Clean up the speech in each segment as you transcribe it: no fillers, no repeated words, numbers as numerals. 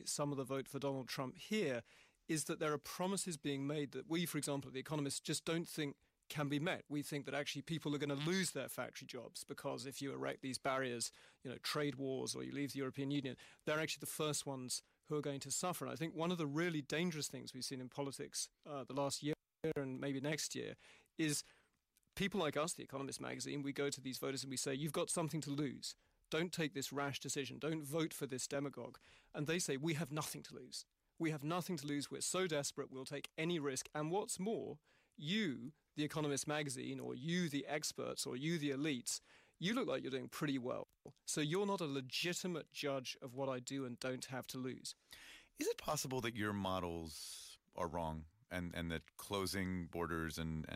some of the vote for Donald Trump here is that there are promises being made that we, for example, at The Economist, just don't think can be met. We think that actually people are going to lose their factory jobs because if you erect these barriers, trade wars, or you leave the European Union, they're actually the first ones who are going to suffer. And I think one of the really dangerous things we've seen in politics the last year and maybe next year is people like us, The Economist magazine, we go to these voters and we say, you've got something to lose. Don't take this rash decision. Don't vote for this demagogue. And they say, we have nothing to lose. We have nothing to lose. We're so desperate. We'll take any risk. And what's more, you, The Economist magazine, or you, the experts, or you, the elites, you look like you're doing pretty well. So you're not a legitimate judge of what I do and don't have to lose. Is it possible that your models are wrong and that closing borders and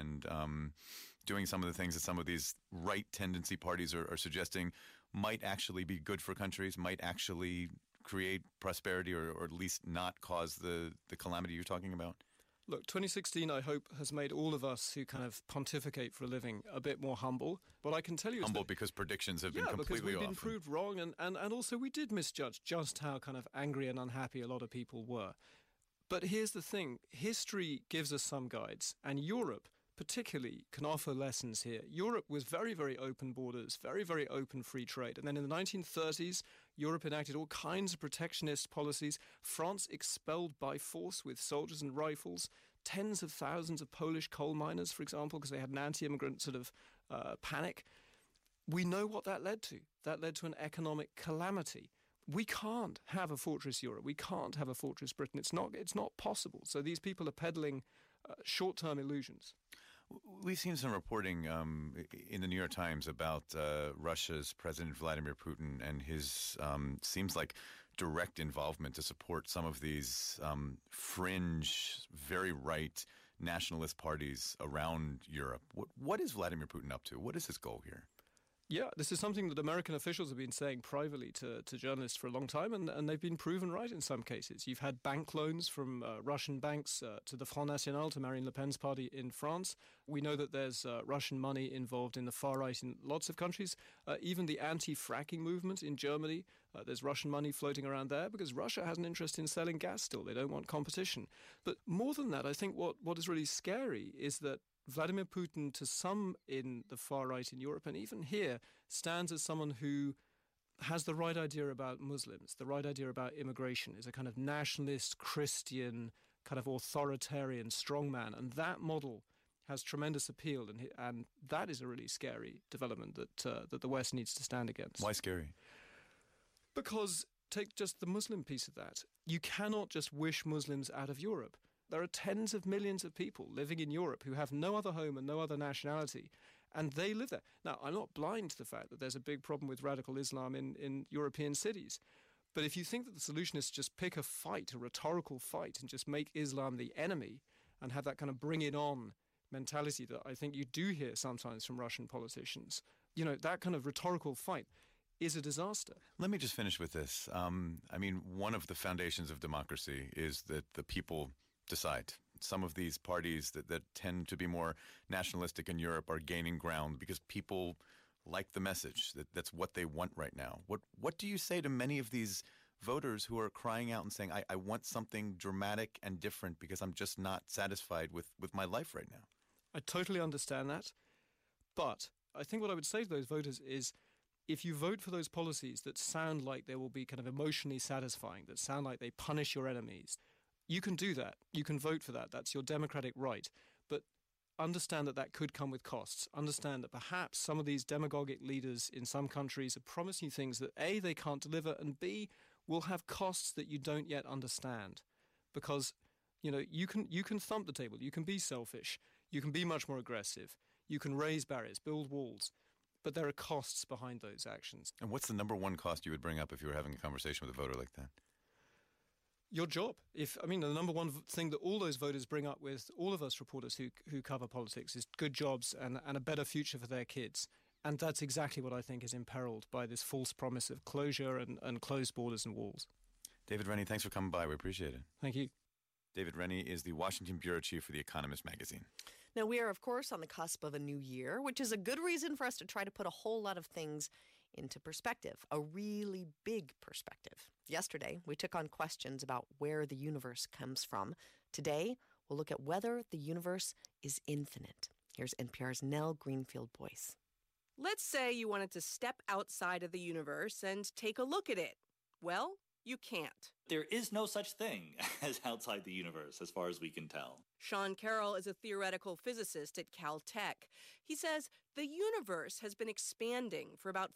doing some of the things that some of these right tendency parties are suggesting might actually be good for countries, might actually create prosperity or at least not cause the calamity you're talking about? Look, 2016, I hope, has made all of us who kind of pontificate for a living a bit more humble. But I can tell you... Humble because predictions have been completely off. Yeah, because we've been proved wrong, and also we did misjudge just how kind of angry and unhappy a lot of people were. But here's the thing. History gives us some guides, and Europe particularly can offer lessons here. Europe was very, very open borders, very, very open free trade. And then in the 1930s, Europe enacted all kinds of protectionist policies. France expelled by force with soldiers and rifles tens of thousands of Polish coal miners, for example, because they had an anti-immigrant sort of panic. We know what that led to. That led to an economic calamity. We can't have a fortress Europe. We can't have a fortress Britain. It's not possible. So these people are peddling short-term illusions. We've seen some reporting in the New York Times about Russia's President Vladimir Putin and his seems like direct involvement to support some of these fringe, very right nationalist parties around Europe. What is Vladimir Putin up to? What is his goal here? Yeah, this is something that American officials have been saying privately to journalists for a long time, and they've been proven right in some cases. You've had bank loans from Russian banks to the Front National, to Marine Le Pen's party in France. We know that there's Russian money involved in the far right in lots of countries. Even the anti-fracking movement in Germany, there's Russian money floating around there because Russia has an interest in selling gas still. They don't want competition. But more than that, I think what is really scary is that Vladimir Putin, to some in the far right in Europe and even here, stands as someone who has the right idea about Muslims, the right idea about immigration, is a kind of nationalist, Christian, kind of authoritarian strongman. And that model has tremendous appeal. And that is a really scary development that the West needs to stand against. Why scary? Because take just the Muslim piece of that. You cannot just wish Muslims out of Europe. There are tens of millions of people living in Europe who have no other home and no other nationality, and they live there. Now, I'm not blind to the fact that there's a big problem with radical Islam in European cities. But if you think that the solution is to just pick a fight, a rhetorical fight, and just make Islam the enemy and have that kind of bring it on mentality that I think you do hear sometimes from Russian politicians, that kind of rhetorical fight is a disaster. Let me just finish with this. One of the foundations of democracy is that the people decide. Some of these parties that tend to be more nationalistic in Europe are gaining ground because people like the message. That's what they want right now. What do you say to many of these voters who are crying out and saying, I want something dramatic and different because I'm just not satisfied with my life right now? I totally understand that. But I think what I would say to those voters is, if you vote for those policies that sound like they will be kind of emotionally satisfying, that sound like they punish your enemies, you can do that. You can vote for that. That's your democratic right. But understand that could come with costs. Understand that perhaps some of these demagogic leaders in some countries are promising you things that A, they can't deliver, and B, will have costs that you don't yet understand. Because, you can thump the table. You can be selfish. You can be much more aggressive. You can raise barriers, build walls. But there are costs behind those actions. And what's the number one cost you would bring up if you were having a conversation with a voter like that? Your job. The number one thing that all those voters bring up with all of us reporters who cover politics is good jobs and a better future for their kids. And that's exactly what I think is imperiled by this false promise of closure and closed borders and walls. David Rennie, thanks for coming by. We appreciate it. Thank you. David Rennie is the Washington bureau chief for The Economist magazine. Now, we are, of course, on the cusp of a new year, which is a good reason for us to try to put a whole lot of things into perspective, a really big perspective. Yesterday, we took on questions about where the universe comes from. Today, we'll look at whether the universe is infinite. Here's NPR's Nell Greenfield-Boyce. Let's say you wanted to step outside of the universe and take a look at it. Well, you can't. There is no such thing as outside the universe, as far as we can tell. Sean Carroll is a theoretical physicist at Caltech. He says the universe has been expanding for about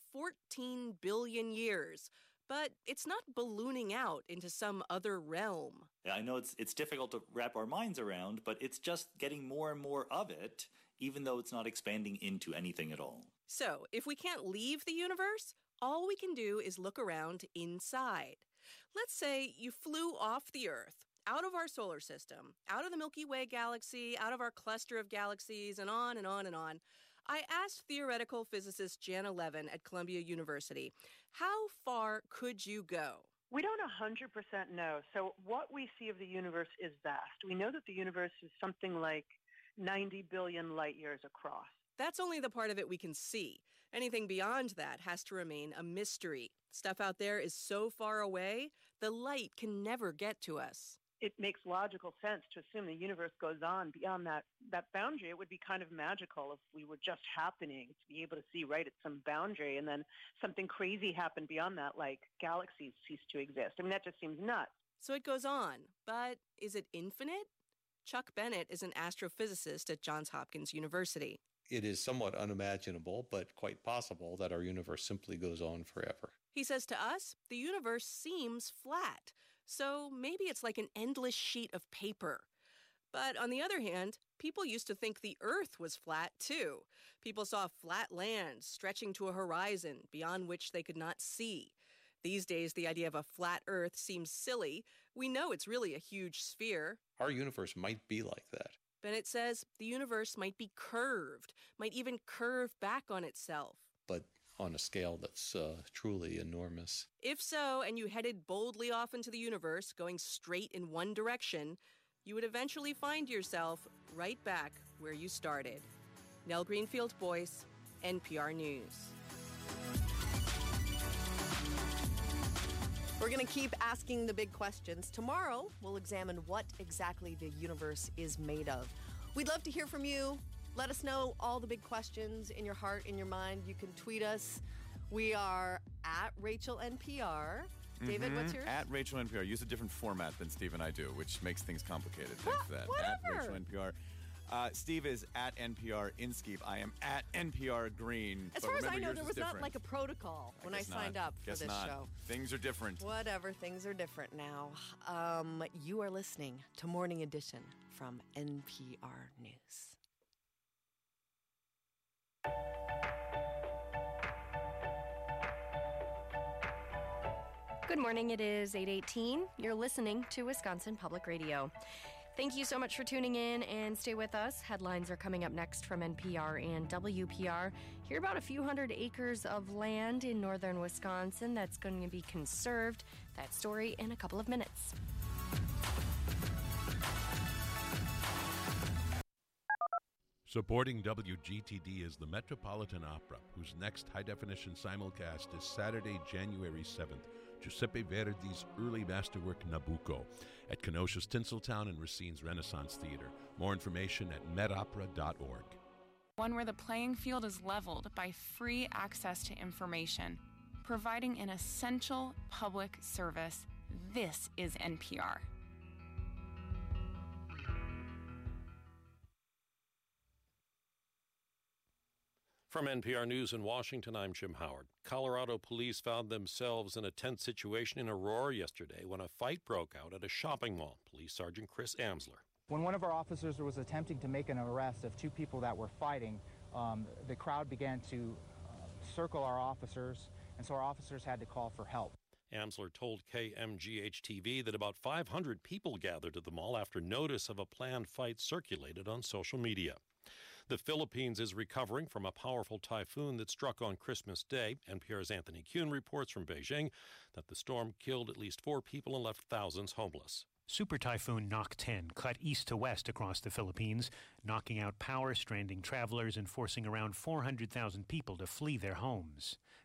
14 billion years, but it's not ballooning out into some other realm. I know it's difficult to wrap our minds around, but it's just getting more and more of it, even though it's not expanding into anything at all. So, if we can't leave the universe, all we can do is look around inside. Let's say you flew off the Earth, out of our solar system, out of the Milky Way galaxy, out of our cluster of galaxies, and on and on and on. I asked theoretical physicist Jana Levin at Columbia University, how far could you go? We don't 100% know. So what we see of the universe is vast. We know that the universe is something like 90 billion light years across. That's only the part of it we can see. Anything beyond that has to remain a mystery. Stuff out there is so far away, the light can never get to us. It makes logical sense to assume the universe goes on beyond that boundary. It would be kind of magical if we were just happening to be able to see right at some boundary and then something crazy happened beyond that, like galaxies cease to exist. I mean, that just seems nuts. So it goes on, but is it infinite? Chuck Bennett is an astrophysicist at Johns Hopkins University. It is somewhat unimaginable, but quite possible that our universe simply goes on forever. He says to us, the universe seems flat, so maybe it's like an endless sheet of paper. But on the other hand, people used to think the Earth was flat too. People saw flat land stretching to a horizon beyond which they could not see. These days, the idea of a flat Earth seems silly. We know it's really a huge sphere. Our universe might be like that. Bennett says the universe might be curved, might even curve back on itself. But on a scale that's truly enormous. If so, and you headed boldly off into the universe, going straight in one direction, you would eventually find yourself right back where you started. Nell Greenfield-Boyce, NPR News. We're going to keep asking the big questions. Tomorrow, we'll examine what exactly the universe is made of. We'd love to hear from you. Let us know all the big questions in your heart, in your mind. You can tweet us. We are at Rachel NPR. David, what's yours? At Rachel NPR. Use a different format than Steve and I do, which makes things complicated. Thanks for that. Whatever. At Rachel NPR. Steve is at NPR Inskeep. I am at NPR Green. As far as I know, there was not like a protocol when I signed up for this show. Things are different. Whatever, things are different now. You are listening to Morning Edition from NPR News. Good morning, it is 8:18. You're listening to Wisconsin Public Radio. Thank you so much for tuning in and stay with us. Headlines are coming up next from NPR and WPR. Hear about a few hundred acres of land in northern Wisconsin that's going to be conserved. That story in a couple of minutes. Supporting WGTD is the Metropolitan Opera, whose next high-definition simulcast is Saturday, January 7th. Giuseppe Verdi's early masterwork Nabucco at Kenosha's Tinseltown and Racine's Renaissance Theater. More information at medopera.org. One where the playing field is leveled by free access to information, providing an essential public service. This is NPR. From NPR News in Washington, I'm Jim Howard. Colorado police found themselves in a tense situation in Aurora yesterday when a fight broke out at a shopping mall. Police Sergeant Chris Amsler. When one of our officers was attempting to make an arrest of two people that were fighting, the crowd began to circle our officers, and so our officers had to call for help. Amsler told KMGH-TV that about 500 people gathered at the mall after notice of a planned fight circulated on social media. The Philippines is recovering from a powerful typhoon that struck on Christmas Day. NPR's Anthony Kuhn reports from Beijing that the storm killed at least 4 people and left thousands homeless. Super Typhoon Nok 10 cut east to west across the Philippines, knocking out power, stranding travelers, and forcing around 400,000 people to flee their homes.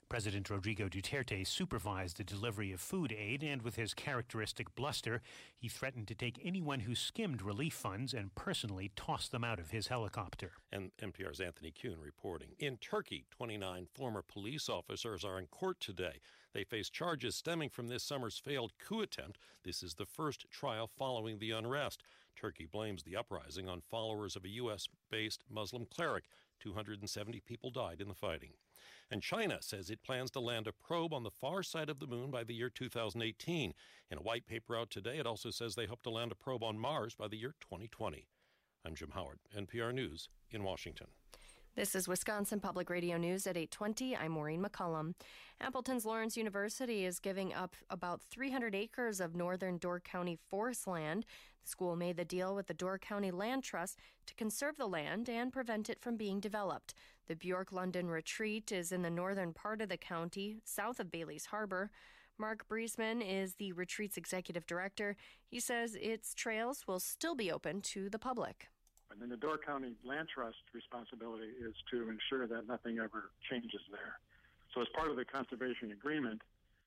President Rodrigo Duterte supervised the delivery of food aid, and with his characteristic bluster, he threatened to take anyone who skimmed relief funds and personally toss them out of his helicopter. And NPR's Anthony Kuhn reporting. In Turkey, 29 former police officers are in court today. They face charges stemming from this summer's failed coup attempt. This is the first trial following the unrest. Turkey blames the uprising on followers of a U.S.-based Muslim cleric. 270 people died in the fighting. And China says it plans to land a probe on the far side of the moon by the year 2018. In a white paper out today, it also says they hope to land a probe on Mars by the year 2020. I'm Jim Howard, NPR News in Washington. This is Wisconsin Public Radio News at 8:20. I'm Maureen McCullum. Appleton's Lawrence University is giving up about 300 acres of northern Door County forest land. The school made the deal with the Door County Land Trust to conserve the land and prevent it from being developed. The Bjork-London Retreat is in the northern part of the county, south of Bailey's Harbor. Mark Briesman is the retreat's executive director. He says its trails will still be open to the public. And then the Door County Land Trust responsibility is to ensure that nothing ever changes there. So as part of the conservation agreement,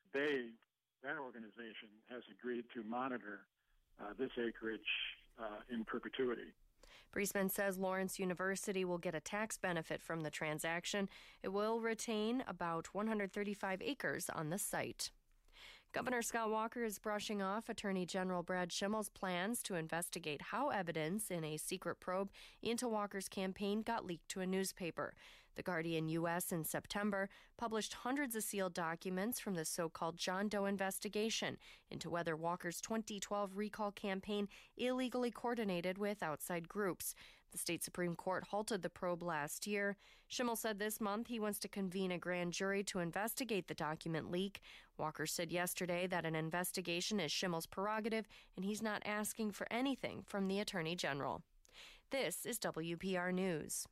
that organization has agreed to monitor this acreage in perpetuity. Briesman says Lawrence University will get a tax benefit from the transaction. It will retain about 135 acres on the site. Governor Scott Walker is brushing off Attorney General Brad Schimmel's plans to investigate how evidence in a secret probe into Walker's campaign got leaked to a newspaper. The Guardian U.S. in September published hundreds of sealed documents from the so-called John Doe investigation into whether Walker's 2012 recall campaign illegally coordinated with outside groups. The state Supreme Court halted the probe last year. Schimmel said this month he wants to convene a grand jury to investigate the document leak. Walker said yesterday that an investigation is Schimmel's prerogative and he's not asking for anything from the Attorney General. This is WPR News.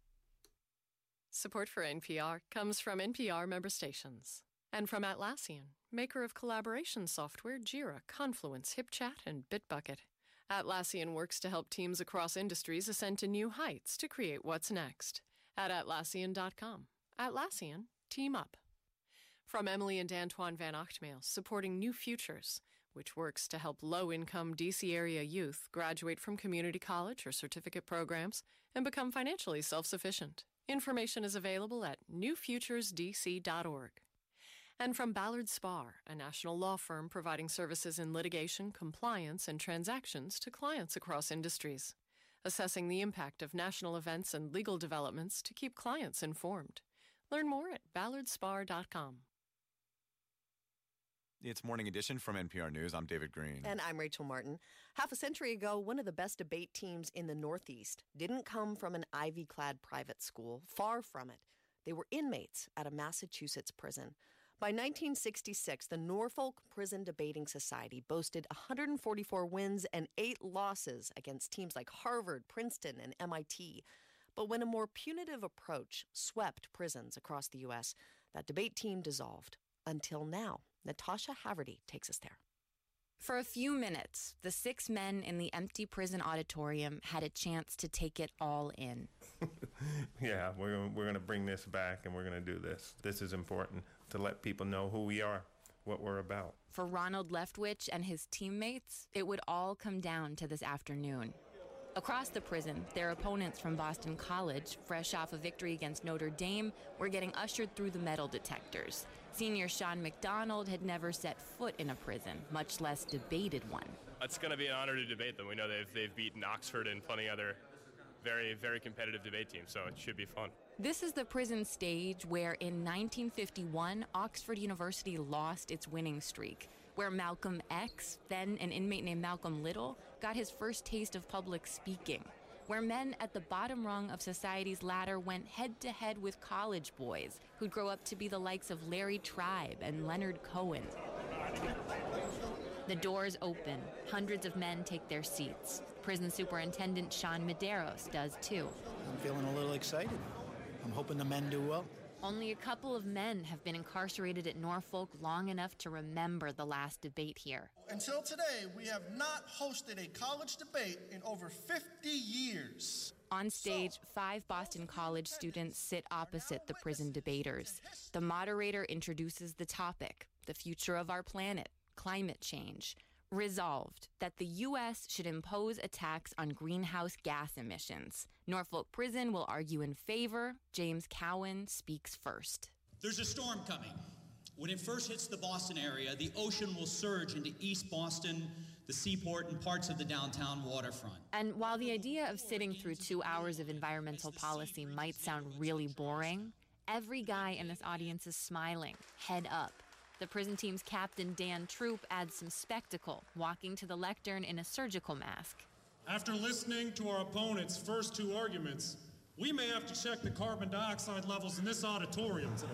Support for NPR comes from NPR member stations and from Atlassian, maker of collaboration software Jira, Confluence, HipChat, and Bitbucket. Atlassian works to help teams across industries ascend to new heights to create what's next. At Atlassian.com. Atlassian, team up. From Emily and Antoine Van Ochtmael, supporting New Futures, which works to help low-income D.C. area youth graduate from community college or certificate programs and become financially self-sufficient. Information is available at newfuturesdc.org. And from Ballard Spahr, a national law firm providing services in litigation, compliance, and transactions to clients across industries, assessing the impact of national events and legal developments to keep clients informed. Learn more at ballardspahr.com. It's Morning Edition from NPR News. I'm David Green. And I'm Rachel Martin. Half a century ago, one of the best debate teams in the Northeast didn't come from an ivy-clad private school. Far from it. They were inmates at a Massachusetts prison. By 1966, the Norfolk Prison Debating Society boasted 144 wins and 8 losses against teams like Harvard, Princeton, and MIT. But when a more punitive approach swept prisons across the U.S., that debate team dissolved. Until now. Natasha Haverty takes us there. For a few minutes, the 6 men in the empty prison auditorium had a chance to take it all in. Yeah, we're going to bring this back and we're going to do this. This is important to let people know who we are, what we're about. For Ronald Leftwich and his teammates, it would all come down to this afternoon. Across the prison, their opponents from Boston College, fresh off a victory against Notre Dame, were getting ushered through the metal detectors. Senior Sean McDonald had never set foot in a prison, much less debated one. It's going to be an honor to debate them. We know they've beaten Oxford and plenty other very, very competitive debate teams, so it should be fun. This is the prison stage where in 1951, Oxford University lost its winning streak, where Malcolm X, then an inmate named Malcolm Little, got his first taste of public speaking, where men at the bottom rung of society's ladder went head-to-head with college boys who'd grow up to be the likes of Larry Tribe and Leonard Cohen. The doors open. Hundreds of men take their seats. Prison Superintendent Sean Medeiros does too. I'm feeling a little excited. I'm hoping the men do well. Only a couple of men have been incarcerated at Norfolk long enough to remember the last debate here. Until today, we have not hosted a college debate in over 50 years. On stage, 5 Boston College students sit opposite the prison debaters. The moderator introduces the topic, the future of our planet, climate change. Resolved that the U.S. should impose a tax on greenhouse gas emissions. Norfolk Prison will argue in favor. James Cowan speaks first. There's a storm coming. When it first hits the Boston area, the ocean will surge into East Boston, the seaport, and parts of the downtown waterfront. And while the idea of sitting through 2 hours of environmental policy might sound really boring, every guy in this audience is smiling, head up. The prison team's captain, Dan Troop, adds some spectacle, walking to the lectern in a surgical mask. After listening to our opponent's first 2 arguments, we may have to check the carbon dioxide levels in this auditorium today.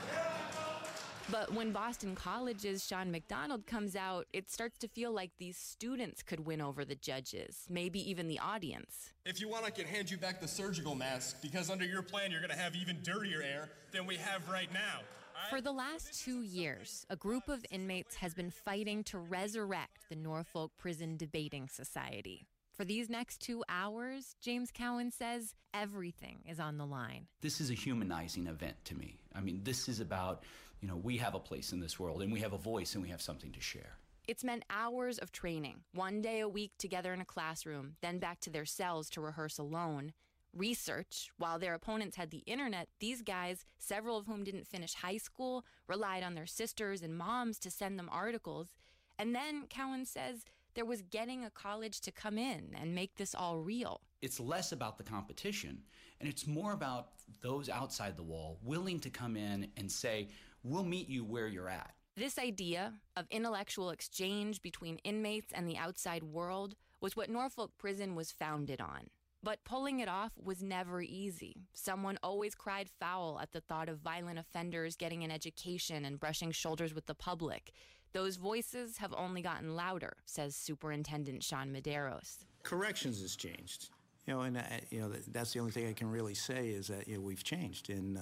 But when Boston College's Sean McDonald comes out, it starts to feel like these students could win over the judges, maybe even the audience. If you want, I can hand you back the surgical mask, because under your plan, you're going to have even dirtier air than we have right now. For the last 2 years, a group of inmates has been fighting to resurrect the Norfolk Prison Debating Society. For these next 2 hours, James Cowan says everything is on the line. This is a humanizing event to me. I mean, this is about, we have a place in this world, and we have a voice, and we have something to share. It's meant hours of training, 1 day a week together in a classroom, then back to their cells to rehearse alone. Research. While their opponents had the internet, these guys, several of whom didn't finish high school, relied on their sisters and moms to send them articles. And then, Cowan says, there was getting a college to come in and make this all real. It's less about the competition, and it's more about those outside the wall willing to come in and say, we'll meet you where you're at. This idea of intellectual exchange between inmates and the outside world was what Norfolk Prison was founded on. But pulling it off was never easy. Someone always cried foul at the thought of violent offenders getting an education and brushing shoulders with the public. Those voices have only gotten louder, says Superintendent Sean Medeiros. Corrections has changed. That's the only thing I can really say is that we've changed. And,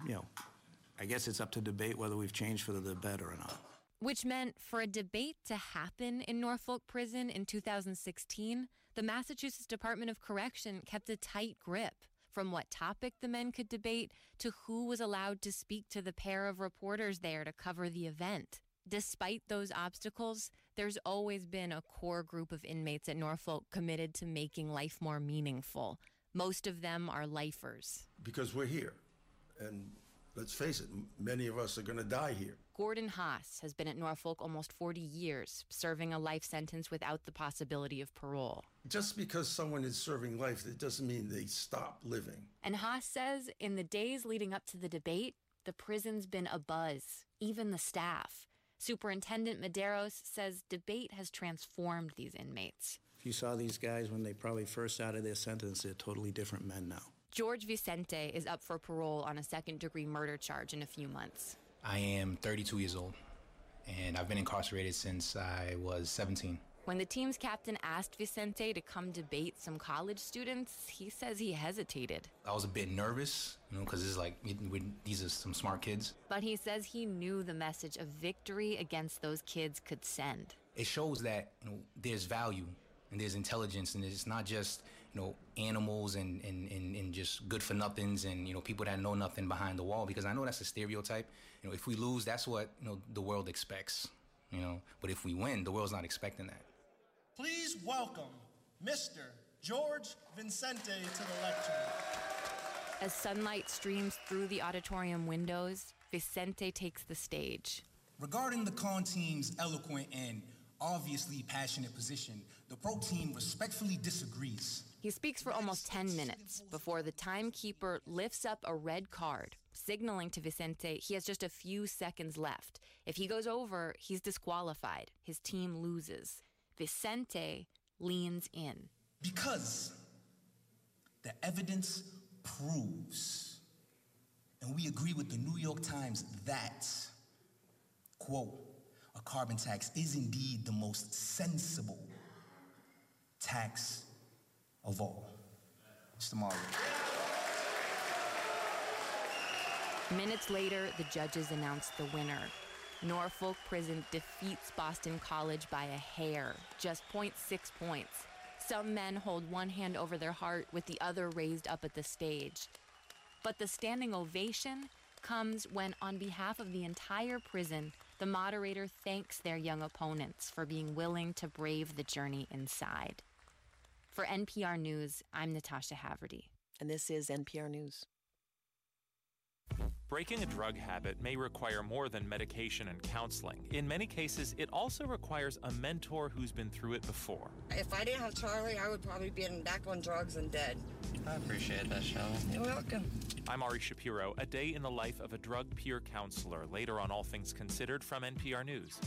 I guess it's up to debate whether we've changed for the better or not. Which meant for a debate to happen in Norfolk Prison in 2016, the Massachusetts Department of Correction kept a tight grip from what topic the men could debate to who was allowed to speak to the pair of reporters there to cover the event. Despite those obstacles, there's always been a core group of inmates at Norfolk committed to making life more meaningful. Most of them are lifers. Because we're here, and let's face it, many of us are going to die here. Gordon Haas has been at Norfolk almost 40 years, serving a life sentence without the possibility of parole. Just because someone is serving life, that doesn't mean they stop living. And Haas says in the days leading up to the debate, the prison's been abuzz, even the staff. Superintendent Medeiros says debate has transformed these inmates. If you saw these guys when they probably first out of their sentence, they're totally different men now. George Vicente is up for parole on a second-degree murder charge in a few months. I am 32 years old, and I've been incarcerated since I was 17. When the team's captain asked Vicente to come debate some college students, he says he hesitated. I was a bit nervous, because it's like, these are some smart kids. But he says he knew the message of victory against those kids could send. It shows that there's value and there's intelligence, and it's not just animals and just good-for-nothings and people that know nothing behind the wall, because I know that's a stereotype. If we lose, that's what the world expects. But if we win, the world's not expecting that. Please welcome Mr. George Vicente to the lectern. As sunlight streams through the auditorium windows, Vicente takes the stage. Regarding the con team's eloquent and obviously passionate position, the pro team respectfully disagrees. He speaks for almost 10 minutes before the timekeeper lifts up a red card, signaling to Vicente he has just a few seconds left. If he goes over, he's disqualified. His team loses. Vicente leans in. Because the evidence proves, and we agree with the New York Times that, quote, a carbon tax is indeed the most sensible tax of all. Mr. Marley. Minutes later, the judges announce the winner. Norfolk Prison defeats Boston College by a hair, just 0.6 points. Some men hold one hand over their heart with the other raised up at the stage. But the standing ovation comes when, on behalf of the entire prison, the moderator thanks their young opponents for being willing to brave the journey inside. For NPR News, I'm Natasha Haverty. And this is NPR News. Breaking a drug habit may require more than medication and counseling. In many cases, it also requires a mentor who's been through it before. If I didn't have Charlie, I would probably be back on drugs and dead. I appreciate that, Shelly. You're welcome. I'm Ari Shapiro, a day in the life of a drug peer counselor, later on All Things Considered from NPR News.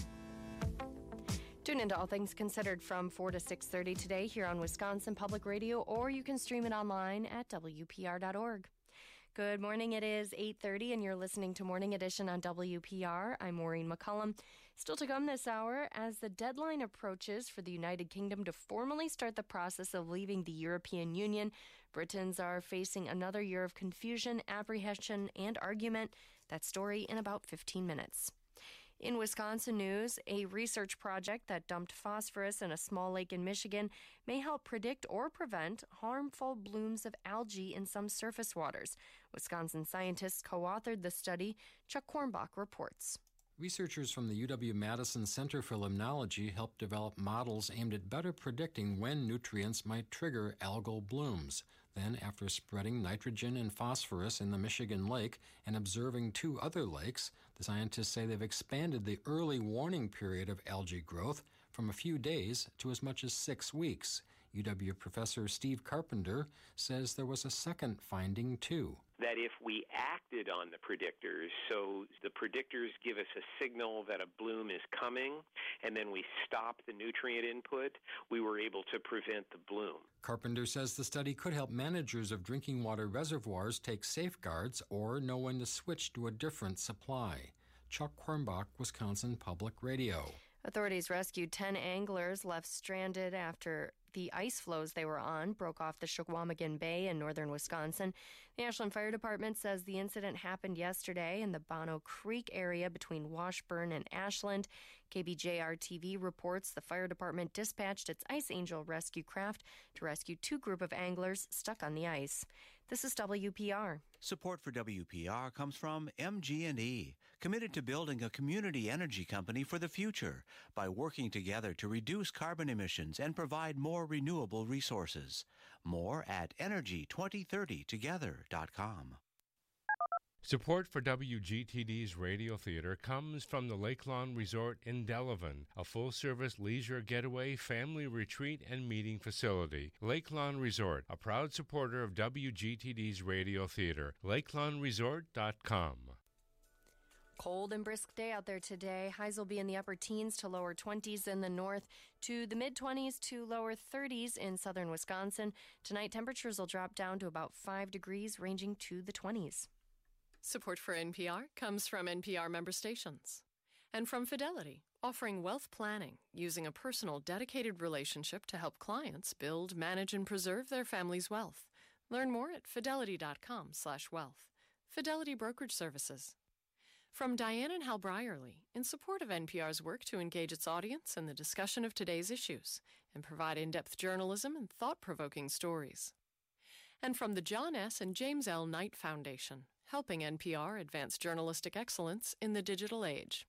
Tune into All Things Considered from 4 to 6:30 today here on Wisconsin Public Radio, or you can stream it online at WPR.org. Good morning. It is 8:30, and you're listening to Morning Edition on WPR. I'm Maureen McCullum. Still to come this hour, as the deadline approaches for the United Kingdom to formally start the process of leaving the European Union, Britons are facing another year of confusion, apprehension, and argument. That story in about 15 minutes. In Wisconsin news, a research project that dumped phosphorus in a small lake in Michigan may help predict or prevent harmful blooms of algae in some surface waters. Wisconsin scientists co-authored the study. Chuck Kornbach reports. Researchers from the UW-Madison Center for Limnology helped develop models aimed at better predicting when nutrients might trigger algal blooms. Then, after spreading nitrogen and phosphorus in the Michigan Lake and observing 2 other lakes, the scientists say they've expanded the early warning period of algae growth from a few days to as much as 6 weeks. UW professor Steve Carpenter says there was a second finding, too. That if we acted on the predictors, so the predictors give us a signal that a bloom is coming, and then we stop the nutrient input, we were able to prevent the bloom. Carpenter says the study could help managers of drinking water reservoirs take safeguards or know when to switch to a different supply. Chuck Kornbach, Wisconsin Public Radio. Authorities rescued 10 anglers left stranded after the ice floes they were on broke off the Shawamigan Bay in northern Wisconsin. The Ashland Fire Department says the incident happened yesterday in the Bono Creek area between Washburn and Ashland. KBJR-TV reports the fire department dispatched its Ice Angel rescue craft to rescue 2 group of anglers stuck on the ice. This is WPR. Support for WPR comes from MG&E, committed to building a community energy company for the future by working together to reduce carbon emissions and provide more renewable resources. More at energy2030together.com. Support for WGTD's Radio Theater comes from the Lakelawn Resort in Delavan, a full-service leisure getaway, family retreat, and meeting facility. Lakelawn Resort, a proud supporter of WGTD's Radio Theater. LakelawnResort.com. Cold and brisk day out there today. Highs will be in the upper teens to lower 20s in the north, to the mid-20s to lower 30s in southern Wisconsin. Tonight, temperatures will drop down to about 5 degrees, ranging to the 20s. Support for NPR comes from NPR member stations and from Fidelity, offering wealth planning using a personal, dedicated relationship to help clients build, manage, and preserve their family's wealth. Learn more at fidelity.com/wealth. Fidelity Brokerage Services. From Diane and Hal Brierly, in support of NPR's work to engage its audience in the discussion of today's issues and provide in-depth journalism and thought-provoking stories. And from the John S. and James L. Knight Foundation, helping NPR advance journalistic excellence in the digital age.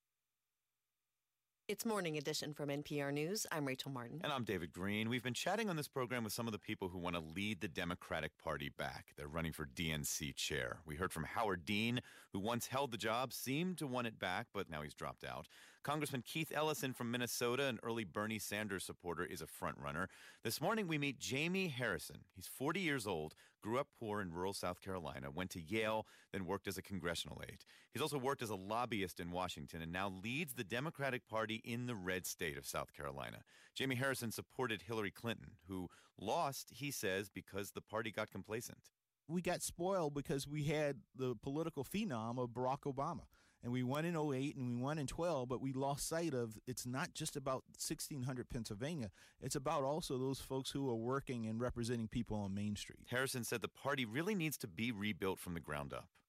It's Morning Edition from NPR News. I'm Rachel Martin. And I'm David Green. We've been chatting on this program with some of the people who want to lead the Democratic Party back. They're running for DNC chair. We heard from Howard Dean, who once held the job, seemed to want it back, but now he's dropped out. Congressman Keith Ellison from Minnesota, an early Bernie Sanders supporter, is a front-runner. This morning, we meet Jamie Harrison. He's 40 years old, grew up poor in rural South Carolina, went to Yale, then worked as a congressional aide. He's also worked as a lobbyist in Washington and now leads the Democratic Party in the red state of South Carolina. Jamie Harrison supported Hillary Clinton, who lost, he says, because the party got complacent. We got spoiled because we had the political phenom of Barack Obama. And we won in 2008 and we won in 2012, but we lost sight of it's not just about 1600 Pennsylvania. It's about also those folks who are working and representing people on Main Street. Harrison said the party really needs to be rebuilt from the ground up.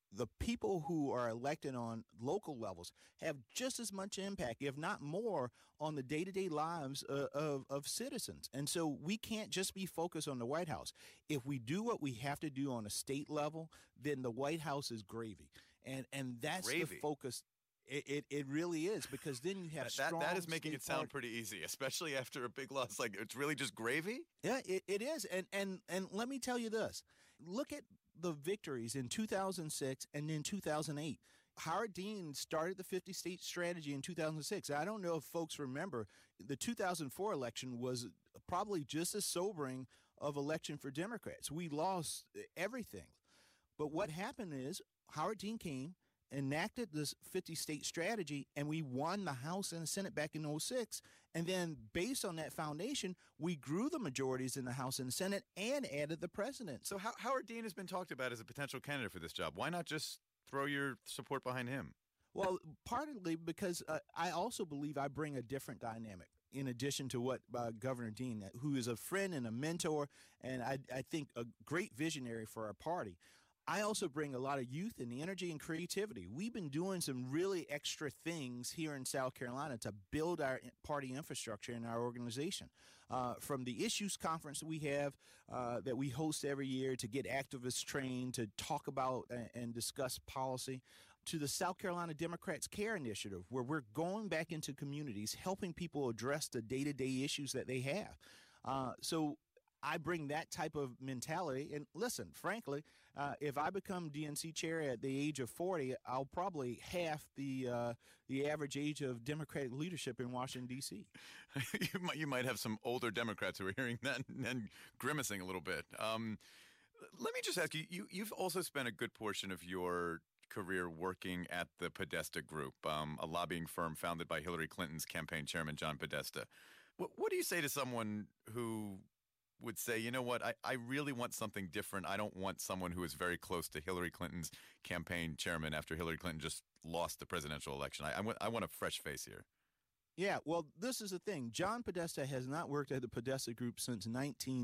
the people who are elected on local levels have just as much impact, if not more, on the day-to-day lives of citizens. And so we can't just be focused on the White House. If we do what we have to do on a state level, then the White House is gravy. And that's Gravy. the focus. It really is, because then you have strong that is making state it sound party- pretty easy, especially after a big loss. Like, it's really just gravy? Yeah, it is. And let me tell you this. Look at the victories in 2006 and in 2008. Howard Dean started the 50-state strategy in 2006. I don't know if folks remember, the 2004 election was probably just as sobering of election for Democrats. We lost everything. But what happened is Howard Dean came, enacted this 50-state strategy, and we won the House and the Senate back in 2006. And then based on that foundation, we grew the majorities in the House and the Senate and added the president. So Howard Dean has been talked about as a potential candidate for this job. Why not just throw your support behind him? Well, partly because I also believe I bring a different dynamic in addition to what Governor Dean, who is a friend and a mentor, and I think a great visionary for our party. I also bring a lot of youth and energy and creativity. We've been doing some really extra things here in South Carolina to build our party infrastructure and our organization. From the issues conference that we have that we host every year to get activists trained to talk about and discuss policy, to the South Carolina Democrats Care Initiative, where we're going back into communities, helping people address the day-to-day issues that they have. So I bring that type of mentality. And listen, frankly, if I become DNC chair at the age of 40, I'll probably half the average age of Democratic leadership in Washington, D.C. You might have some older Democrats who are hearing that and grimacing a little bit. Let me just ask you, you've also spent a good portion of your career working at the Podesta Group, a lobbying firm founded by Hillary Clinton's campaign chairman, John Podesta. What do you say to someone who would say, you know what, I really want something different. I don't want someone who is very close to Hillary Clinton's campaign chairman after Hillary Clinton just lost the presidential election. I want a fresh face here. Yeah, well, this is the thing. John Podesta has not worked at the Podesta Group since the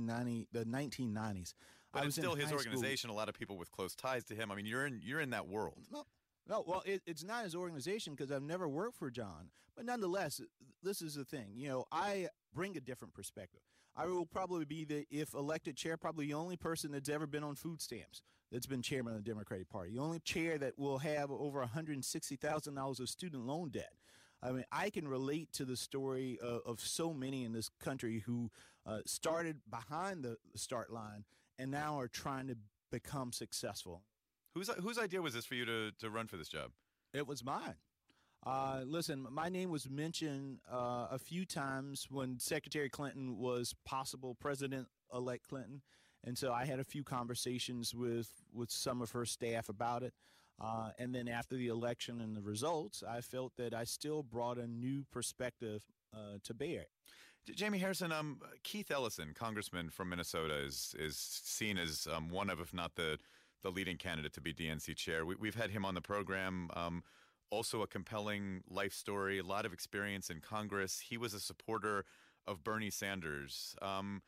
1990s. But it's still his organization, a lot of people with close ties to him. I mean, you're in that world. No, well, it's not his organization because I've never worked for John. But nonetheless, this is the thing. You know, I bring a different perspective. I will probably be, if elected chair, probably the only person that's ever been on food stamps that's been chairman of the Democratic Party. The only chair that will have over $160,000 of student loan debt. I mean, I can relate to the story of so many in this country who started behind the start line and now are trying to become successful. Whose idea was this for you to run for this job? It was mine. Listen, my name was mentioned a few times when Secretary Clinton was possible President-elect Clinton. And so I had a few conversations with some of her staff about it. And then after the election and the results, I felt that I still brought a new perspective to bear. Jamie Harrison, Keith Ellison, congressman from Minnesota, is seen as one of, if not the leading candidate to be DNC chair. We've had him on the program. Also a compelling life story, a lot of experience in Congress. He was a supporter of Bernie Sanders.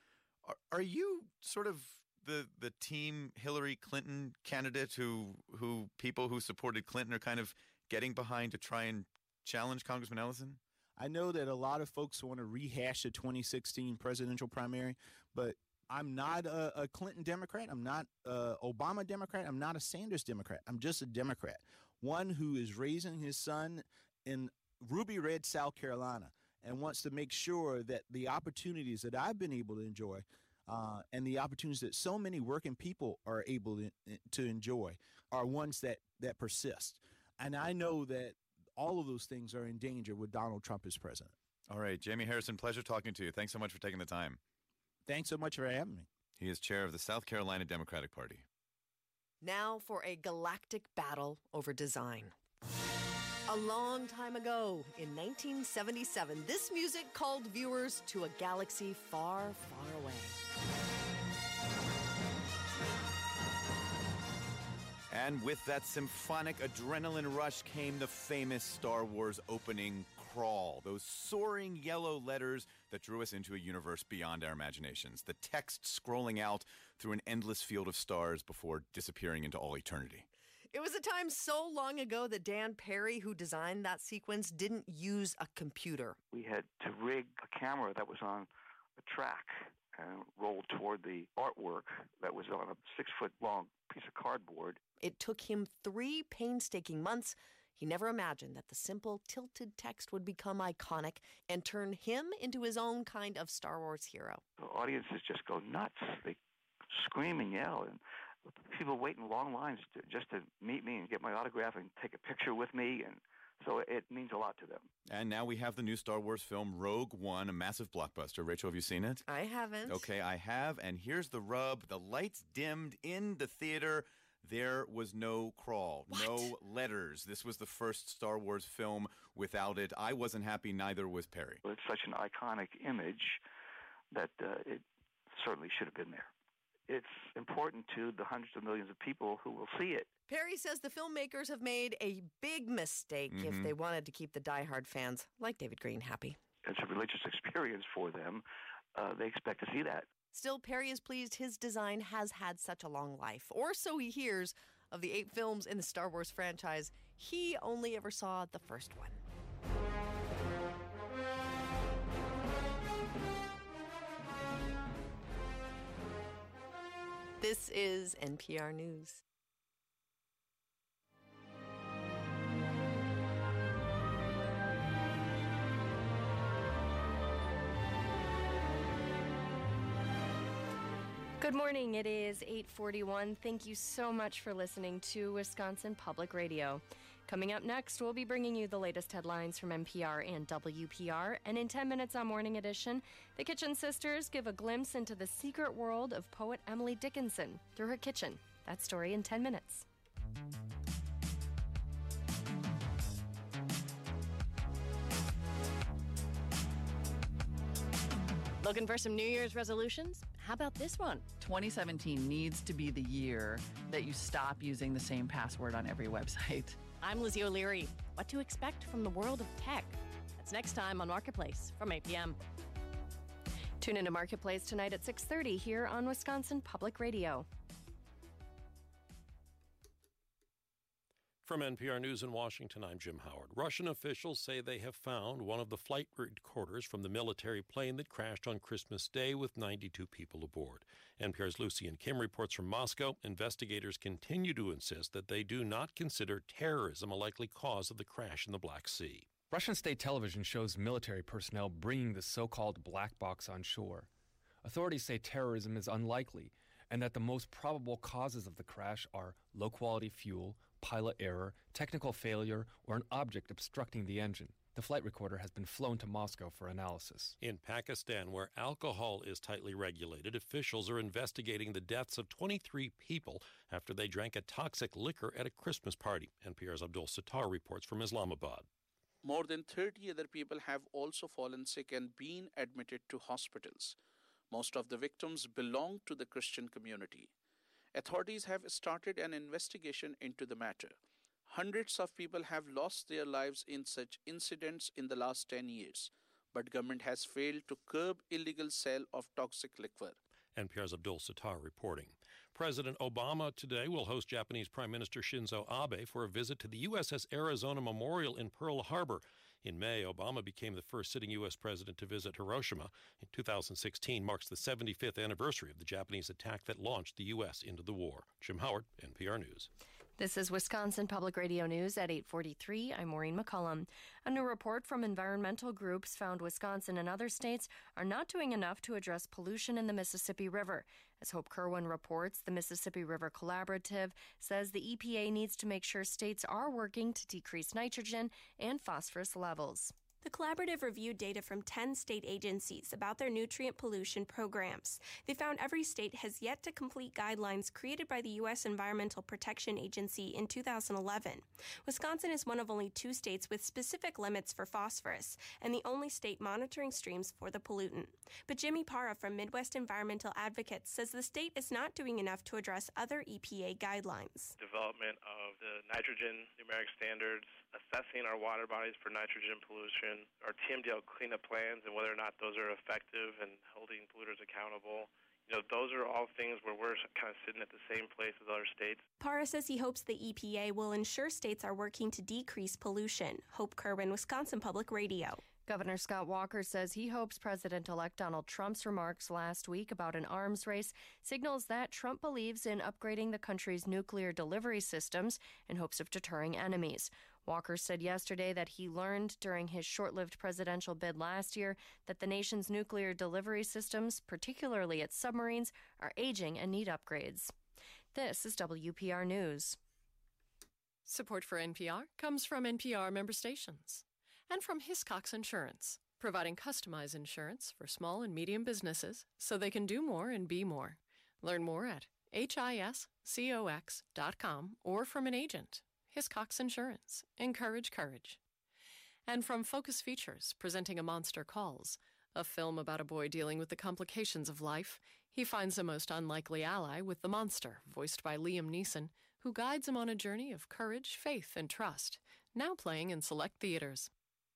Are you sort of the team Hillary Clinton candidate who people who supported Clinton are kind of getting behind to try and challenge Congressman Ellison? I know that a lot of folks want to rehash the 2016 presidential primary, but I'm not a Clinton Democrat. I'm not an Obama Democrat. I'm not a Sanders Democrat. I'm just a Democrat, one who is raising his son in Ruby Red, South Carolina, and wants to make sure that the opportunities that I've been able to enjoy and the opportunities that so many working people are able to enjoy are ones that persist. And I know that all of those things are in danger with Donald Trump as president. All right, Jamie Harrison, pleasure talking to you. Thanks so much for taking the time. Thanks so much for having me. He is chair of the South Carolina Democratic Party. Now for a galactic battle over design. A long time ago, in 1977, this music called viewers to a galaxy far, far away. And with that symphonic adrenaline rush came the famous Star Wars opening crawl, those soaring yellow letters that drew us into a universe beyond our imaginations, the text scrolling out through an endless field of stars before disappearing into all eternity. It was a time so long ago that Dan Perry, who designed that sequence, didn't use a computer. We had to rig a camera that was on a track and rolled toward the artwork that was on a 6-foot-long piece of cardboard. It took him 3 painstaking months. He never imagined that the simple tilted text would become iconic and turn him into his own kind of Star Wars hero. The audiences just go nuts. They scream and yell, and people wait in long lines just to meet me and get my autograph and take a picture with me, and so it means a lot to them. And now we have the new Star Wars film, Rogue One, a massive blockbuster. Rachel, have you seen it? I haven't. Okay, I have, and here's the rub. The lights dimmed in the theater. There was no crawl, no letters. This was the first Star Wars film without it. I wasn't happy, neither was Perry. It's such an iconic image that it certainly should have been there. It's important to the hundreds of millions of people who will see it. Perry says the filmmakers have made a big mistake if they wanted to keep the diehard fans, like David Green, happy. It's a religious experience for them. They expect to see that. Still, Perry is pleased his design has had such a long life. Or so he hears. Of the 8 films in the Star Wars franchise, he only ever saw the first one. This is NPR News. Good morning. It is 8:41. Thank you so much for listening to Wisconsin Public Radio. Coming up next, we'll be bringing you the latest headlines from NPR and WPR. And in 10 minutes on Morning Edition, the Kitchen Sisters give a glimpse into the secret world of poet Emily Dickinson through her kitchen. That story in 10 minutes. Looking for some New Year's resolutions? How about this one? 2017 needs to be the year that you stop using the same password on every website. I'm Lizzie O'Leary. What to expect from the world of tech? That's next time on Marketplace from 8 p.m. Tune into Marketplace tonight at 6:30 here on Wisconsin Public Radio. From NPR News in Washington, I'm Jim Howard. Russian officials say they have found one of the flight recorders from the military plane that crashed on Christmas Day with 92 people aboard. NPR's Lucy and Kim reports from Moscow. Investigators continue to insist that they do not consider terrorism a likely cause of the crash in the Black Sea. Russian state television shows military personnel bringing the so-called black box on shore. Authorities say terrorism is unlikely and that the most probable causes of the crash are low-quality fuel, pilot error, technical failure, or an object obstructing the engine. The flight recorder has been flown to Moscow for analysis. In Pakistan, where alcohol is tightly regulated, officials are investigating the deaths of 23 people after they drank a toxic liquor at a Christmas party. NPR's Abdul Sattar reports from Islamabad. More than 30 other people have also fallen sick and been admitted to hospitals. Most of the victims belong to the Christian community. Authorities have started an investigation into the matter. Hundreds of people have lost their lives in such incidents in the last 10 years, but government has failed to curb illegal sale of toxic liquor. NPR's Abdul Sattar reporting. President Obama today will host Japanese Prime Minister Shinzo Abe for a visit to the USS Arizona Memorial in Pearl Harbor. In May, Obama became the first sitting U.S. president to visit Hiroshima. In 2016 marks the 75th anniversary of the Japanese attack that launched the U.S. into the war. Jim Howard, NPR News. This is Wisconsin Public Radio News at 8:43. I'm Maureen McCullum. A new report from environmental groups found Wisconsin and other states are not doing enough to address pollution in the Mississippi River. As Hope Kerwin reports, the Mississippi River Collaborative says the EPA needs to make sure states are working to decrease nitrogen and phosphorus levels. The collaborative reviewed data from 10 state agencies about their nutrient pollution programs. They found every state has yet to complete guidelines created by the U.S. Environmental Protection Agency in 2011. Wisconsin is one of only 2 states with specific limits for phosphorus and the only state monitoring streams for the pollutant. But Jimmy Parra from Midwest Environmental Advocates says the state is not doing enough to address other EPA guidelines. Development of the nitrogen numeric standards, assessing our water bodies for nitrogen pollution, our TMDL cleanup plans and whether or not those are effective and holding polluters accountable, Those are all things where we're kind of sitting at the same place as other states. Parra says he hopes the EPA will ensure states are working to decrease pollution. Hope Kerwin, Wisconsin Public Radio. Governor Scott Walker says he hopes President-elect Donald Trump's remarks last week about an arms race signals that Trump believes in upgrading the country's nuclear delivery systems in hopes of deterring enemies. Walker said yesterday that he learned during his short-lived presidential bid last year that the nation's nuclear delivery systems, particularly its submarines, are aging and need upgrades. This is WPR News. Support for NPR comes from NPR member stations and from Hiscox Insurance, providing customized insurance for small and medium businesses so they can do more and be more. Learn more at hiscox.com or from an agent. Hiscox Insurance. Encourage courage. And from Focus Features, presenting A Monster Calls, a film about a boy dealing with the complications of life. He finds the most unlikely ally with the monster, voiced by Liam Neeson, who guides him on a journey of courage, faith, and trust. Now playing in select theaters.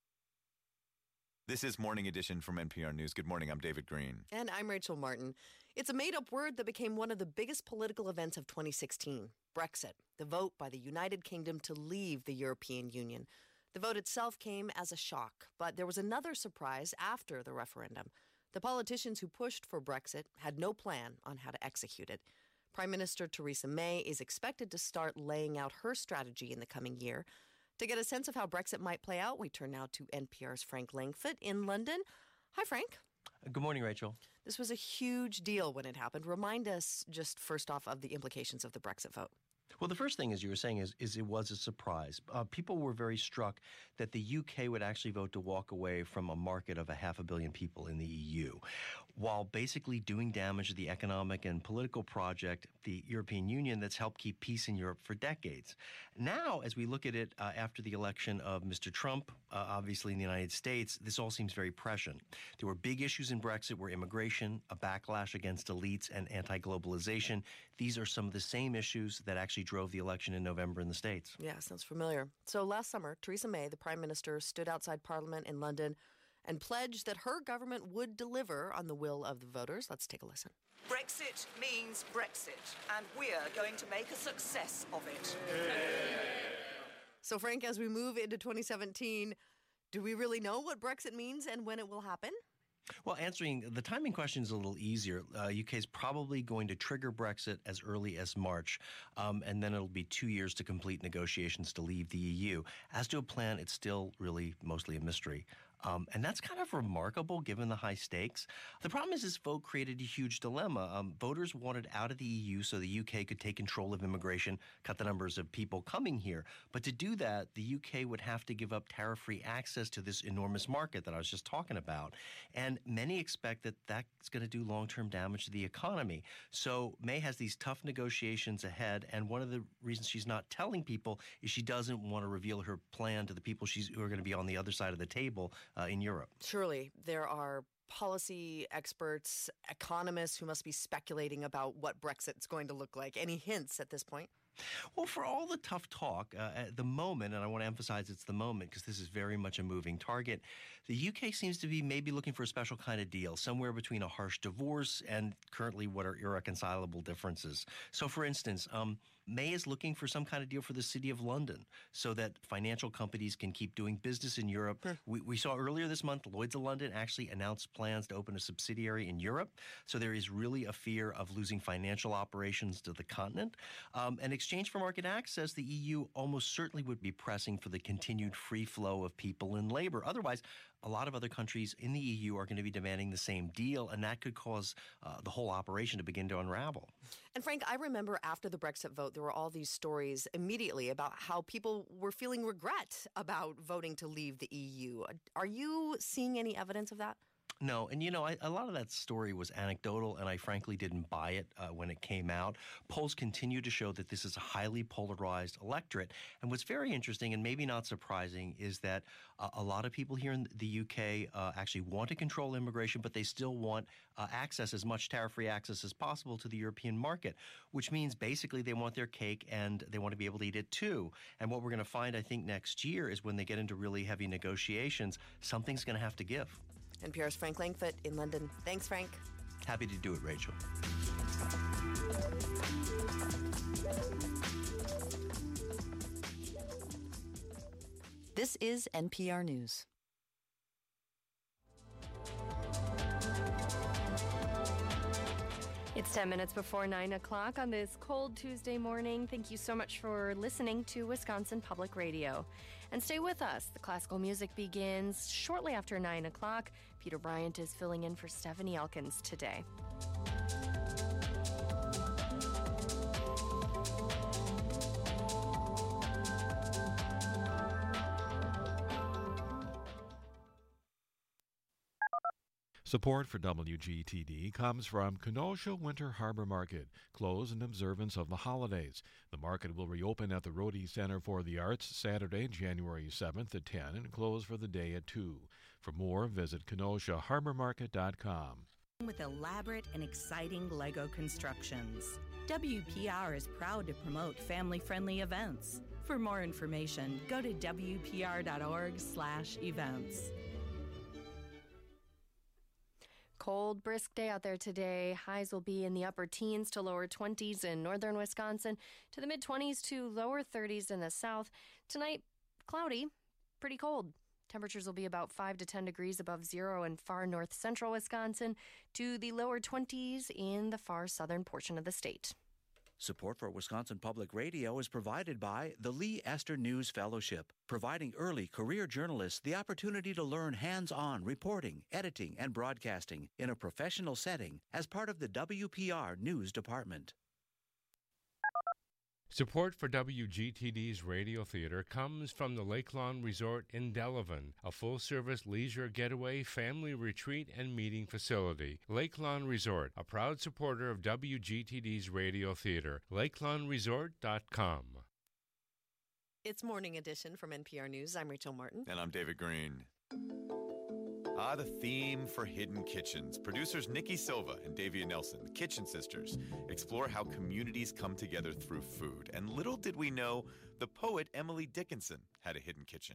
This is Morning Edition from NPR News. Good morning, I'm David Green. And I'm Rachel Martin. It's a made-up word that became one of the biggest political events of 2016, Brexit, the vote by the United Kingdom to leave the European Union. The vote itself came as a shock, but there was another surprise after the referendum. The politicians who pushed for Brexit had no plan on how to execute it. Prime Minister Theresa May is expected to start laying out her strategy in the coming year. To get a sense of how Brexit might play out, we turn now to NPR's Frank Langfitt in London. Hi, Frank. Good morning, Rachel. This was a huge deal when it happened. Remind us just first off of the implications of the Brexit vote. Well, the first thing, as you were saying, is it was a surprise. People were very struck that the UK would actually vote to walk away from a market of 500 million people in the EU, while basically doing damage to the economic and political project, the European Union, that's helped keep peace in Europe for decades. Now, as we look at it after the election of Mr. Trump, obviously in the United States, this all seems very prescient. There were big issues in Brexit were immigration, a backlash against elites, and anti-globalization. These are some of the same issues that actually drove the election in November in the States. Yeah, sounds familiar. So last summer, Theresa May, the Prime Minister, stood outside Parliament in London and pledged that her government would deliver on the will of the voters. Let's take a listen. Brexit means Brexit, and we're going to make a success of it. So, Frank, as we move into 2017, do we really know what Brexit means and when it will happen? Well, answering the timing question is a little easier. UK is probably going to trigger Brexit as early as March, and then it'll be 2 years to complete negotiations to leave the EU. As to a plan, it's still really mostly a mystery. And that's kind of remarkable given the high stakes. The problem is this vote created a huge dilemma. Voters wanted out of the EU so the UK could take control of immigration, cut the numbers of people coming here. But to do that, the UK would have to give up tariff-free access to this enormous market that I was just talking about. And many expect that that's going to do long-term damage to the economy. So May has these tough negotiations ahead, and one of the reasons she's not telling people is she doesn't want to reveal her plan to the people who are going to be on the other side of the table in Europe. Surely there are policy experts, economists who must be speculating about what Brexit's going to look like. Any hints at this point? Well, for all the tough talk, at the moment, and I want to emphasize it's the moment because this is very much a moving target, the UK seems to be maybe looking for a special kind of deal, somewhere between a harsh divorce and currently what are irreconcilable differences. So, for instance, May is looking for some kind of deal for the City of London so that financial companies can keep doing business in Europe. We saw earlier this month, Lloyd's of London actually announced plans to open a subsidiary in Europe. So there is really a fear of losing financial operations to the continent. In exchange for market access, the EU almost certainly would be pressing for the continued free flow of people and labor. Otherwise, a lot of other countries in the EU are going to be demanding the same deal, and that could cause the whole operation to begin to unravel. And Frank, I remember after the Brexit vote, there were all these stories immediately about how people were feeling regret about voting to leave the EU. Are you seeing any evidence of that? No, and a lot of that story was anecdotal, and I frankly didn't buy it when it came out. Polls continue to show that this is a highly polarized electorate, and what's very interesting and maybe not surprising is that a lot of people here in the UK actually want to control immigration, but they still want access, as much tariff-free access as possible to the European market, which means basically they want their cake and they want to be able to eat it too. And what we're going to find, I think, next year is when they get into really heavy negotiations, something's going to have to give. NPR's Frank Langfitt in London. Thanks, Frank. Happy to do it, Rachel. This is NPR News. It's 10 minutes before 9 o'clock on this cold Tuesday morning. Thank you so much for listening to Wisconsin Public Radio. And stay with us. The classical music begins shortly after 9 o'clock. Peter Bryant is filling in for Stephanie Elkins today. Support for WGTD comes from Kenosha Winter Harbor Market, closed in observance of the holidays. The market will reopen at the Rhodey Center for the Arts Saturday, January 7th at 10 and close for the day at 2. For more, visit KenoshaHarborMarket.com. With elaborate and exciting Lego constructions, WPR is proud to promote family-friendly events. For more information, go to WPR.org/events. Cold, brisk day out there today. Highs will be in the upper teens to lower 20s in northern Wisconsin, to the mid-20s to lower 30s in the south. Tonight, cloudy, pretty cold. Temperatures will be about 5 to 10 degrees above zero in far north central Wisconsin, to the lower 20s in the far southern portion of the state. Support for Wisconsin Public Radio is provided by the Lee Esther News Fellowship, providing early career journalists the opportunity to learn hands-on reporting, editing, and broadcasting in a professional setting as part of the WPR News Department. Support for WGTD's Radio Theater comes from the Lakelon Resort in Delavan, a full-service leisure getaway, family retreat, and meeting facility. Lakelon Resort, a proud supporter of WGTD's Radio Theater. LakelonResort.com. It's Morning Edition from NPR News. I'm Rachel Martin. And I'm David Green. The theme for Hidden Kitchens. Producers Nikki Silva and Davia Nelson, the Kitchen Sisters, explore how communities come together through food. And little did we know, the poet Emily Dickinson had a hidden kitchen.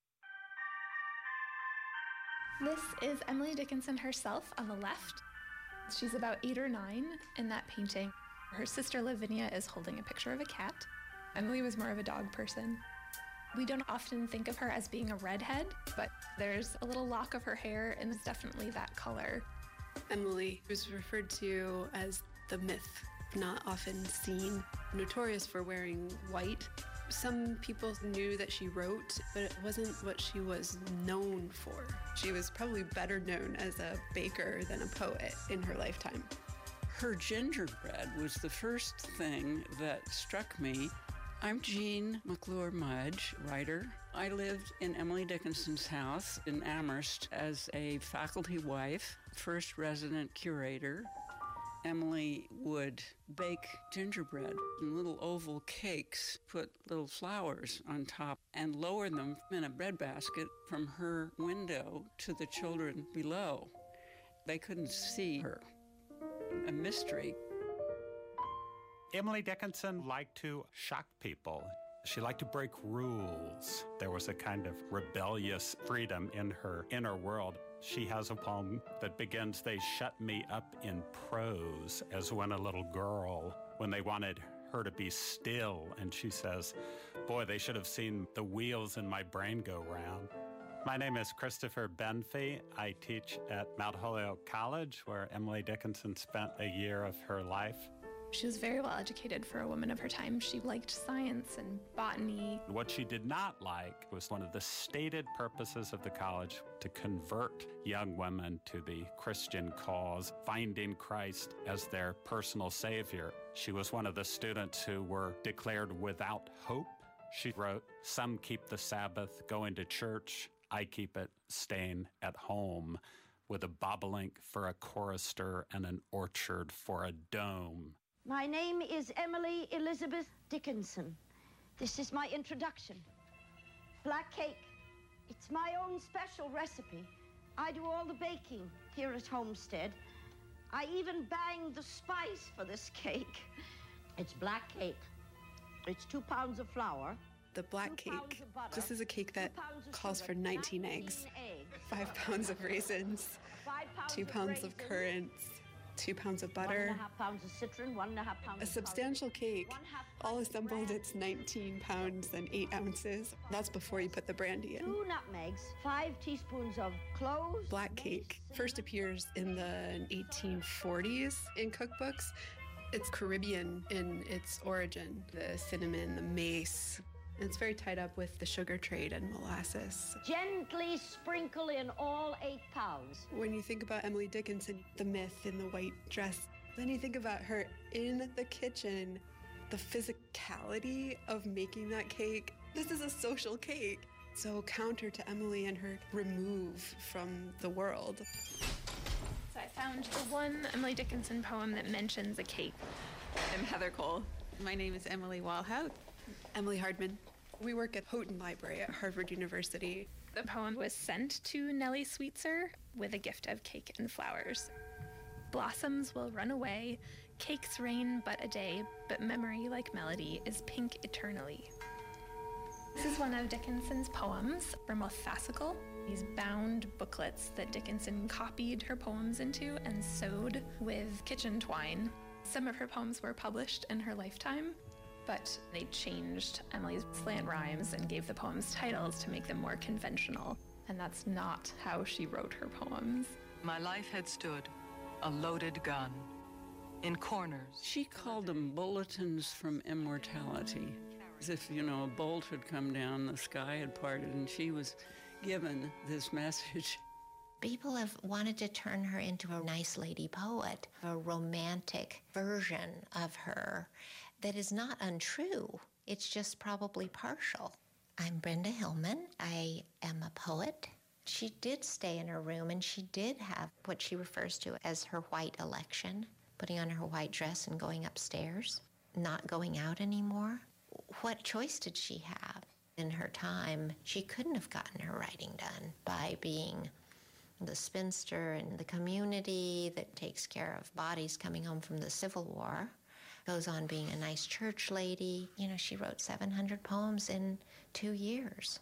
This is Emily Dickinson herself on the left. She's about 8 or 9 in that painting. Her sister Lavinia is holding a picture of a cat. Emily was more of a dog person. We don't often think of her as being a redhead, but there's a little lock of her hair and it's definitely that color. Emily was referred to as the myth, not often seen, notorious for wearing white. Some people knew that she wrote, but it wasn't what she was known for. She was probably better known as a baker than a poet in her lifetime. Her gingerbread was the first thing that struck me. I'm Jean McClure Mudge, writer. I lived in Emily Dickinson's house in Amherst as a faculty wife, first resident curator. Emily would bake gingerbread in little oval cakes, put little flowers on top, and lower them in a breadbasket from her window to the children below. They couldn't see her. A mystery. Emily Dickinson liked to shock people. She liked to break rules. There was a kind of rebellious freedom in her inner world. She has a poem that begins, "They shut me up in prose," as when a little girl, when they wanted her to be still, and she says, "Boy, they should have seen the wheels in my brain go round." My name is Christopher Benfey. I teach at Mount Holyoke College, where Emily Dickinson spent a year of her life. She was very well educated for a woman of her time. She liked science and botany. What she did not like was one of the stated purposes of the college to convert young women to the Christian cause, finding Christ as their personal savior. She was one of the students who were declared without hope. She wrote, "Some keep the Sabbath going to church. I keep it staying at home," with a bobolink for a chorister and an orchard for a dome. My name is Emily Elizabeth Dickinson. This is my introduction. Black cake. It's my own special recipe. I do all the baking here at Homestead. I even bang the spice for this cake. It's black cake. It's 2 pounds of flour. The black cake, this is a cake that calls for 19 eggs, 5 pounds of raisins, 2 pounds of currants, 2 pounds of butter, 1.5 pounds of citron, 1.5 pounds a of substantial cake. All assembled, it's 19 pounds and 8 ounces. That's before you put the brandy in. 2 nutmegs, 5 teaspoons of cloves. Black cake first appears in the 1840s in cookbooks. It's Caribbean in its origin. The cinnamon, the mace. It's very tied up with the sugar trade and molasses. Gently sprinkle in all 8 pounds. When you think about Emily Dickinson, the myth in the white dress, then you think about her in the kitchen, the physicality of making that cake. This is a social cake. So counter to Emily and her remove from the world. So I found the one Emily Dickinson poem that mentions a cake. I'm Heather Cole. My name is Emily Walhout. Emily Hardman. We work at Houghton Library at Harvard University. The poem was sent to Nellie Sweetser with a gift of cake and flowers. Blossoms will run away, cakes rain but a day, but memory, like melody, is pink eternally. This is one of Dickinson's poems from a fascicle, these bound booklets that Dickinson copied her poems into and sewed with kitchen twine. Some of her poems were published in her lifetime, but they changed Emily's slant rhymes and gave the poems titles to make them more conventional. And that's not how she wrote her poems. My life had stood, a loaded gun, in corners. She called them bulletins from immortality. As if, a bolt had come down, the sky had parted, and she was given this message. People have wanted to turn her into a nice lady poet, a romantic version of her that is not untrue. It's just probably partial. I'm Brenda Hillman. I am a poet. She did stay in her room, and she did have what she refers to as her white election, putting on her white dress and going upstairs, not going out anymore. What choice did she have? In her time, she couldn't have gotten her writing done by being the spinster in the community that takes care of bodies coming home from the Civil War, goes on being a nice church lady. She wrote 700 poems in 2 years.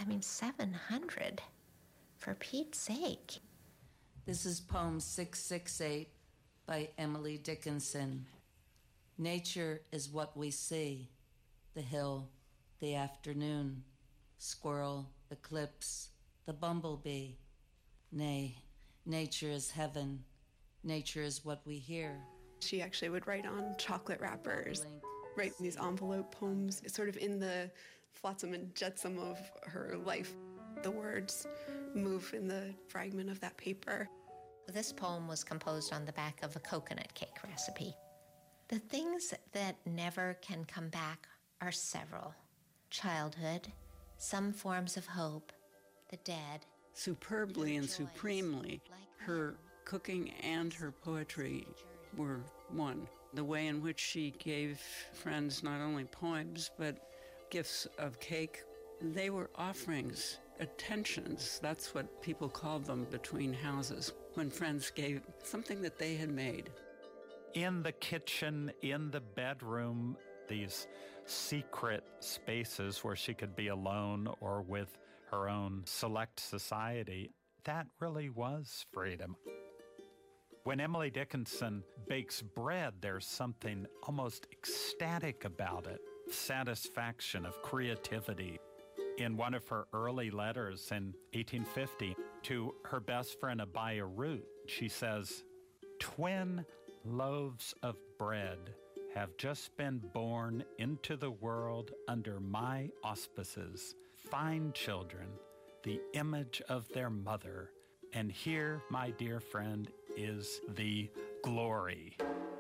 700, for Pete's sake. This is poem 668 by Emily Dickinson. Nature is what we see, the hill, the afternoon, squirrel, eclipse, the bumblebee. Nay, nature is heaven. Nature is what we hear. She actually would write on chocolate wrappers, write these envelope poems, sort of in the flotsam and jetsam of her life. The words move in the fragment of that paper. This poem was composed on the back of a coconut cake recipe. The things that never can come back are several. Childhood, some forms of hope, the dead. Superbly and supremely, her cooking and her poetry were one. The way in which she gave friends not only poems, but gifts of cake, they were offerings, attentions. That's what people called them between houses, when friends gave something that they had made. In the kitchen, in the bedroom, these secret spaces where she could be alone or with her own select society, that really was freedom. When Emily Dickinson bakes bread, there's something almost ecstatic about it, satisfaction of creativity. In one of her early letters in 1850 to her best friend Abaya Root, she says, "Twin loaves of bread have just been born into the world under my auspices, fine children, the image of their mother, and here, my dear friend, is the glory."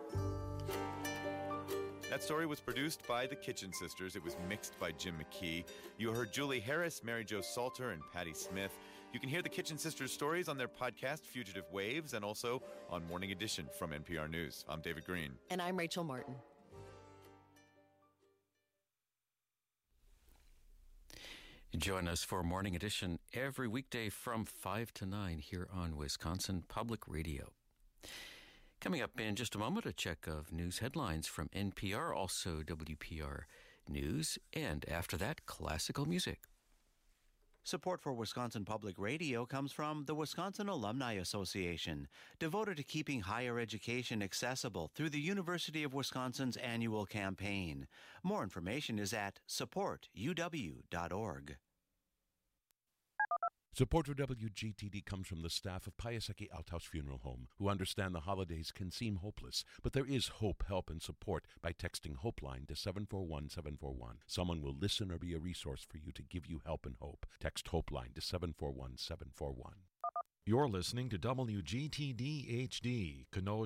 That story was produced by the Kitchen Sisters. It was mixed by Jim McKee. You heard Julie Harris, Mary Jo Salter, and Patty Smith. You can hear the Kitchen Sisters stories on their podcast, Fugitive Waves, and also on Morning Edition from NPR News. I'm David Green. And I'm Rachel Martin. Join us for Morning Edition every weekday from 5 to 9 here on Wisconsin Public Radio. Coming up in just a moment, a check of news headlines from NPR, also WPR News, and after that, classical music. Support for Wisconsin Public Radio comes from the Wisconsin Alumni Association, devoted to keeping higher education accessible through the University of Wisconsin's annual campaign. More information is at supportuw.org. Support for WGTD comes from the staff of Piasecki Althouse Funeral Home, who understand the holidays can seem hopeless, but there is hope, help, and support by texting HOPELINE to 741-741. Someone will listen or be a resource for you to give you help and hope. Text HOPELINE to 741-741. You're listening to WGTD HD, Kenosha.